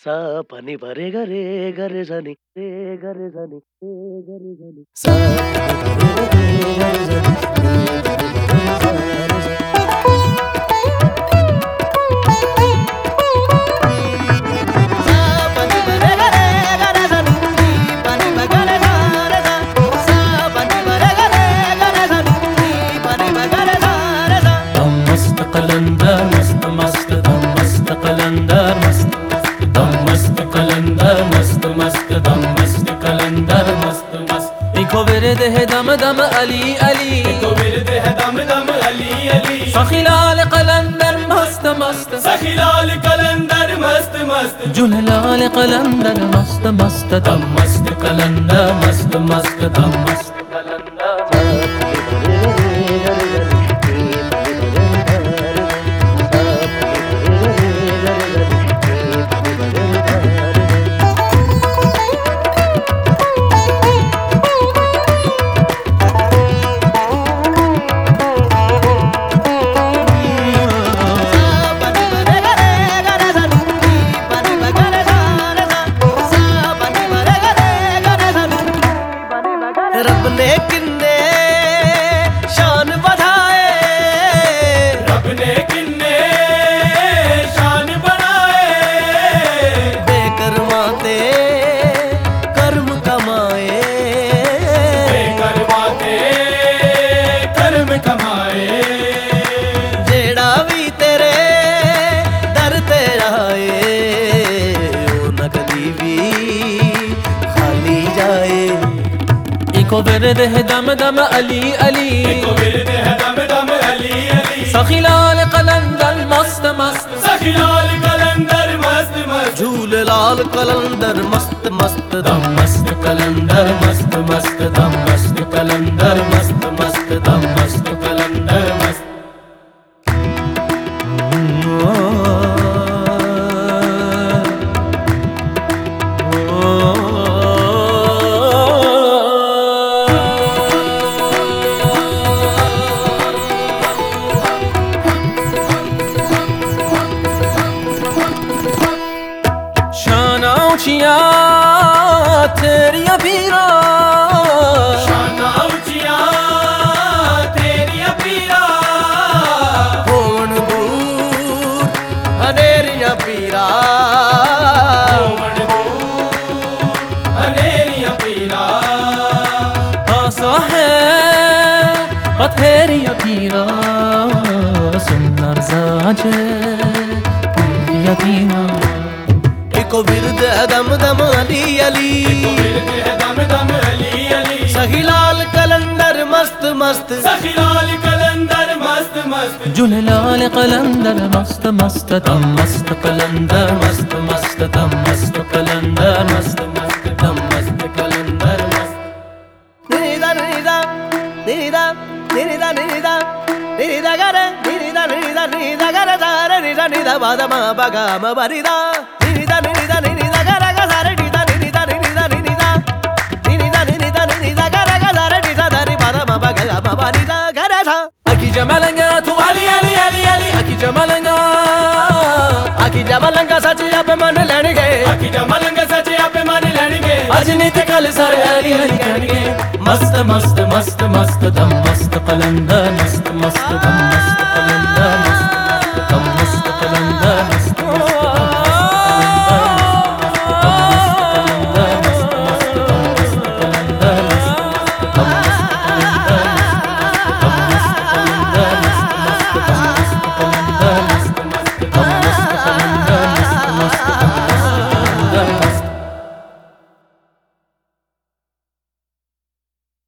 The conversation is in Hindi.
सा पनी भरे गरे गरे जनी रे गरे जनी रे गरे जनी सा पनी भरे गरे गरे जनी कलंदर मस्त मस्त दम मस्त कलंदर मस्त दम मस्त कलंदर मस्त मस्त दम मस्त कलंदर मस्त मस्त इको विरद है दम दम अली अली इको विरद है दम दम अली अली सखीलाल कलंदर मस्त मस्त सखीलाल कलंदर मस्त मस्त जुललाल कलंदर मस्त मस्त दम मस्त कलंदर मस्त मस्त दम मस्त कलंदर रब ने किन्ने शान बढ़ाए रब ने किन्ने शान बढ़ाए बेकरमाते कर्म कमाए बेकरमाते कर्म कमाए जेड़ा भी तेरे दर ते आए ओ न कदी भी खाली जाए इको विरद है दम दम अली अली इको विरद है दम दम अली अली सखीलाल कलंदर मस्त मस्त सखीलाल कलंदर मस्त मस्त झूलेलाल कलंदर मस्त मस्त दम मस्त कलंदर मस्त मस्त दम मस्त कलंदर मस्त मस्त दम मस्त कलंदर मस्त ऊंचिया तेरिया पीरा शाना ऊंचिया तेरिया पीरा होवन दूर अनेरिया पीरा होवन दूर अनेरिया पीरा आसा है बथेरिया पीरा सुंदर साजे यतीना इको विरद है दम दम अली अली सखीलाल कलंदर मस्त मस्त सखीलाल कलंदर मस्त मस्त जुललाल कलंदर मस्त मस्त दम मस्त कलंदर मस्त मस्त दम मस्त कलंदर मस्त मस्त दम मस्त कलंदर मस्त निदा निदा निदा निदा निदा निदा गरे निदा निदा निदा गरे सारे निदा निदा बादमा बगाम बरिदा निदा निदा निदा गरे सारे निदा निदा निदा निदा निदा निदा निदा गरे सारे निदा दरी बादमा बगाम बरिदा गरे था अकी जमलंगा तू अली अली अली अली अकी जमलंगा सच पे मन लेने गए अकी जमलंगा सच पे मन लेने गए आज नहीं थे कल सारे अली अली कहने मस्त मस्त मस्त मस्त दम मस्त कलंदर मस्त मस्त दम मस्त